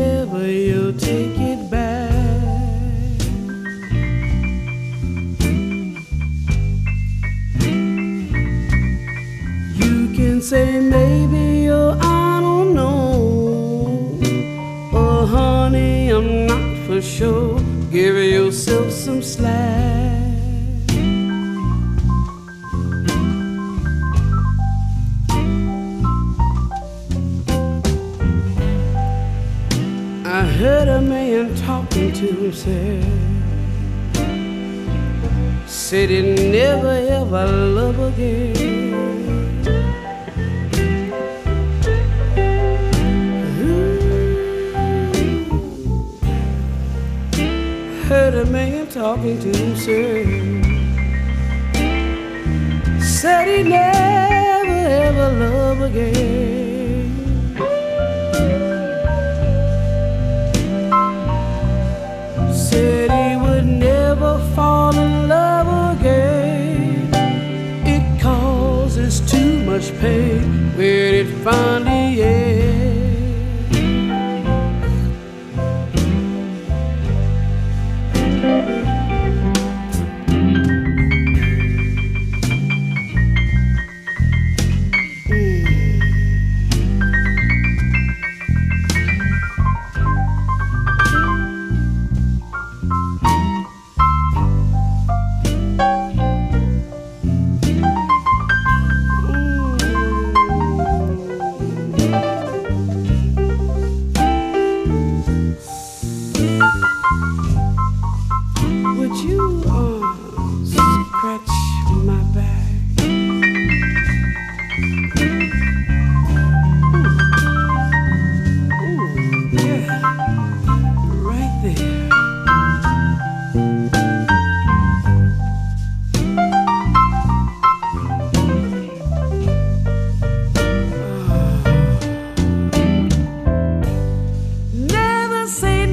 never you'll take it back. You can say maybe, oh, I don't know. Oh, honey, I'm not for sure. Give yourself some slack. I heard a man talking to himself, said he'd never ever love again. Heard a man talking to himself, said he'd never ever love again. Said he would never fall in love again. It causes too much pain when it finally ends. Would you scratch my back? Ooh, yeah, right there. Never say